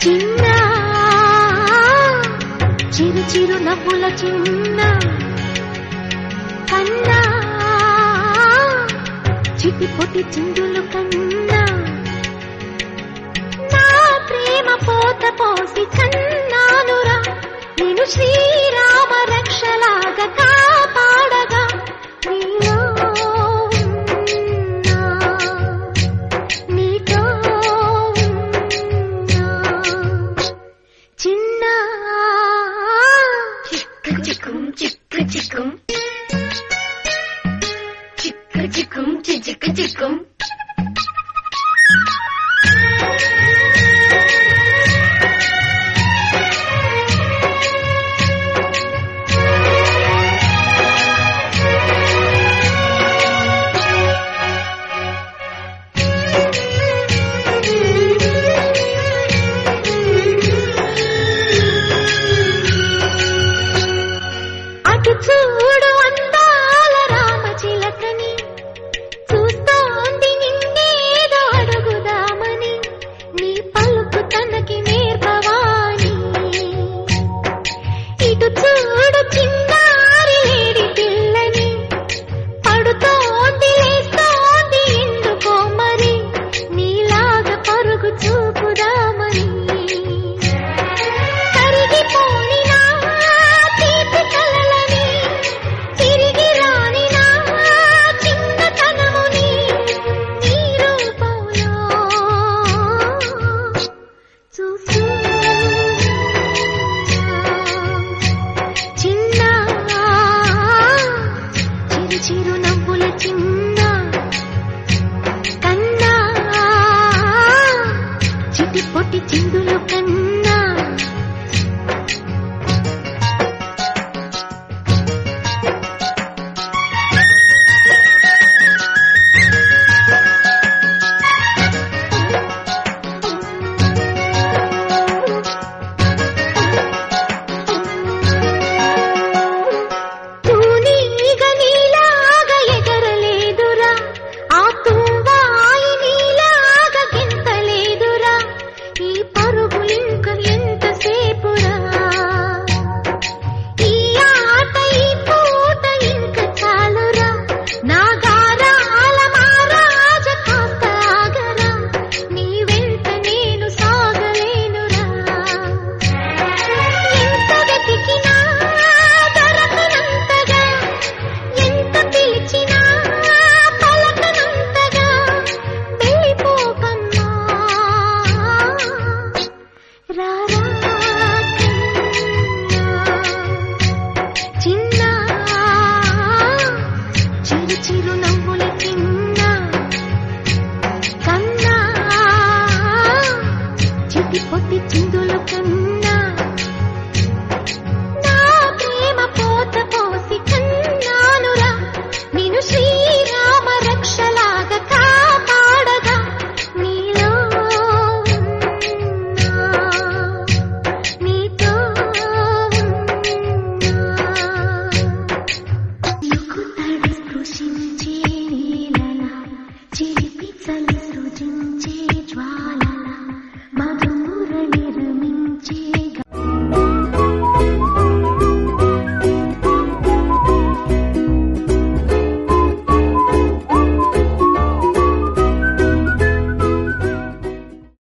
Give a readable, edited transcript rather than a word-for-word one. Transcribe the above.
చిన్న చిరు చిరు నవ్వుల చిన్న కన్నా చిటి పొటి చిందులు కన్నా నా ప్రేమ పోత పోసి కన్నానురా నేను శ్రీరామ రక్షలాగా కాపాడగా నీలో నీతో చిన్న చిక్కు చిక్కు చిక్కు చిక్కు చిక్కు చిక్కు చిక్కు చూడు అందాల రామచిలకని చూస్తోంది నిన్నేదో అడుగుదామని నీ పలుకు తనకి నేర్పవాని ఇటు చూడు చిన్నారి లేడి పిల్లని పడుతోంది లేస్తోంది ఎందుకో మరి నీలాగా పరుగు చూపుదామని కరిగిపోని నా తీపి కలలని తిరిగి రాని నా చిన్నతనముని నీ రూపంలో చూస్తూ చిన్న చిరు చిరు నవ్వుల చిన్న కన్నా చిటి పొట్టి చిందులు కన్నా తూనీగ నీలాగా ఎగరలేదురా ఆ తువ్వాయి నీలాగా గెంతలేదురా ఈ పరుగులింక ఎంతసేపురా ఈ ఆట ఈ పూట ఇంక చాలురా నా గారాల మారాజ కాస్త ఆగరా నీ వెంట నేను సాగలేనురా ఎంత వెతికినా దొరకనంతగా ఎంత పిలిచినా పలకనంతగా వెళ్ళిపోకమ్మా రారా చిన్న చిరు చిరు నవ్వుల చిన్న కన్నా చిటి పొట్టి చిందులు కన్నా నా ప్రేమ పోత పోసి కన్నానురా నేను శ్రీరామ రక్షలాగా కాపాడగా నీలో నీతో యుకుతడి స్పృశించే నీలలా చిలిపి చలి సృజించే జ్వాల